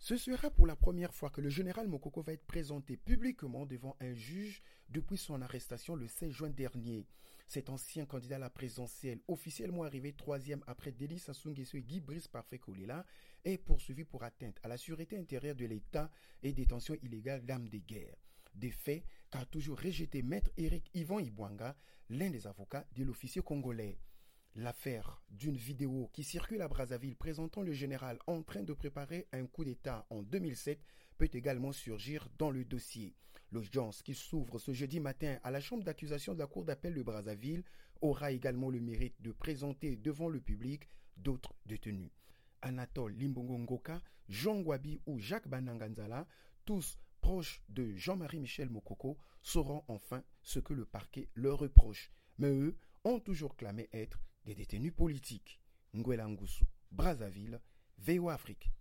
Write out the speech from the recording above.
Ce sera pour la première fois que le général Mokoko va être présenté publiquement devant un juge depuis son arrestation le 16 juin dernier. Cet ancien candidat à la présidentielle, officiellement arrivé troisième après Denis Sassou Nguesso et Guy Brice Parfait Kolela, est poursuivi pour atteinte à la sûreté intérieure de l'État et détention illégale d'armes de guerre. Des faits qu'a toujours rejeté Maître Éric Yvan Ibwanga, l'un des avocats de l'officier congolais. L'affaire d'une vidéo qui circule à Brazzaville présentant le général en train de préparer un coup d'État en 2007 peut également surgir dans le dossier. L'audience qui s'ouvre ce jeudi matin à la chambre d'accusation de la Cour d'appel de Brazzaville aura également le mérite de présenter devant le public d'autres détenus. Anatole Limbongo Ngoka, Jean Gwabi ou Jacques Bananganzala, tous proches de Jean-Marie Michel Mokoko, sauront enfin ce que le parquet leur reproche. Mais eux ont toujours clamé être des détenus politiques. Ngwela Ngusu, Brazzaville, VOA Afrique.